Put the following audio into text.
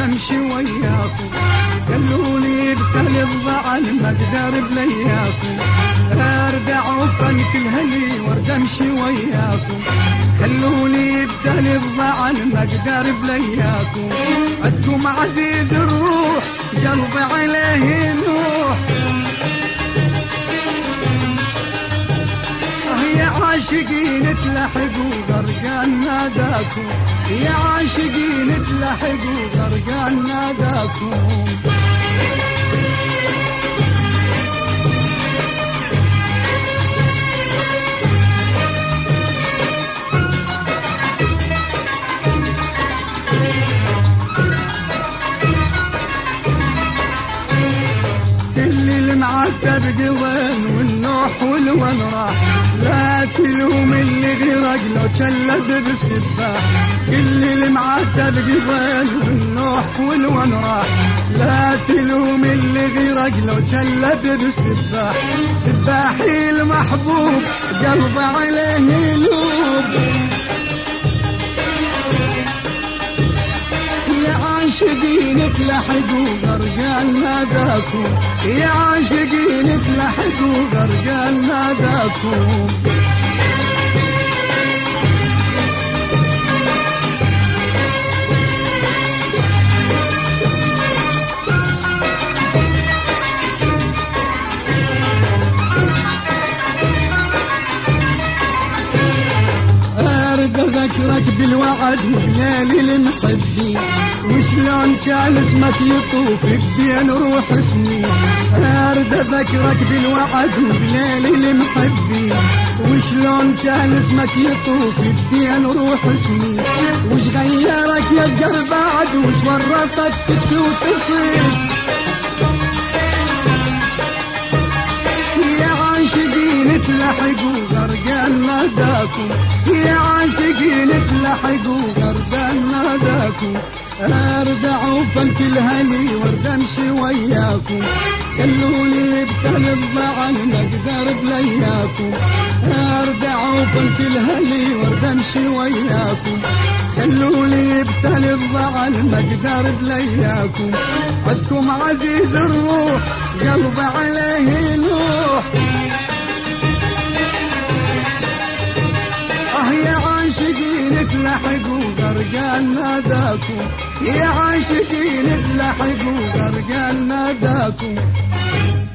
امشي وياكم، خلوني ابتلي الضعن ما اقدر بلياكم، ارجع وفنك الهلي وارد امشي وياكم، خلوني ابتلي الضعن ما اقدر بلياكم، عدكم عزيز الروح قلبي عليه نوح، يا عاشقين تلحقوا غرقان ناداكم، يا عاشقين تلحقوا غرقان ناداكم. كل المعتر قوين والنوح والون راح، لا تلوم اللي غرق لو شلد بالسباح، كل المعتر قوين والنوح والون راح، لا تلوم اللي غرق لو شلد بالسباح، سباحي المحبوب قلبي عليه يلوب، عاشقين تلحقوا غرقان ناداكم، يا عاشقين تلحقوا غرقان ناداكم. ذكرك بالوعد وليالي المحبين، وشلون كان اسمك يطوف بين روح سنين، ارد ذكرك بالوعد وليالي المحبين، وشلون كان اسمك يطوف بين روح سنين، وش غيرك يا شجر بعد وش ورطك تشكي وتصيد، يا عاشقين تلحقوا غرقان ناداكم، يا عاشقين تلحقوا غرقان ناداكم، ارجع وفنك الهلي وارد امشي وياكم، خلوني ابتلي الضعن ما اقدر بلياكم، ارجع وفنك الهلي وارد امشي وياكم، خلوني ابتلي الضعن ما اقدر بلياكم، عدكم عزيز الروح قلبي عليه نوح، يا عاشقين تلحقوا غرقان ناداكم، يا عاشقين تلحقوا غرقان ناداكم.